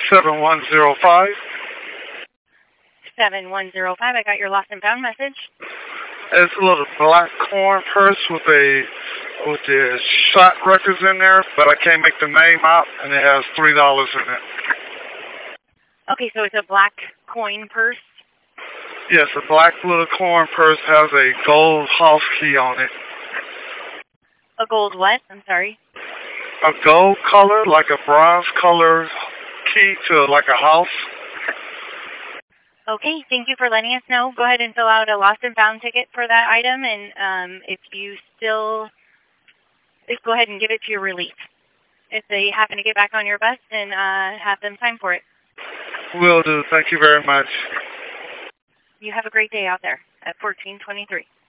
7105. 7105. I got your lost and found message. It's a little black corn purse with the shot records in there, but I can't make the name out, and it has $3 in it. Okay, so it's a black coin purse? Yes, a black little corn purse has a gold house key on it. A gold what? I'm sorry. A gold color, like a bronze color key to like a house. Okay, thank you for letting us know. Go ahead and fill out a lost and found ticket for that item, and if go ahead and give it to your relief. If they happen to get back on your bus, then have them sign for it. Will do. Thank you very much. You have a great day out there at 1423.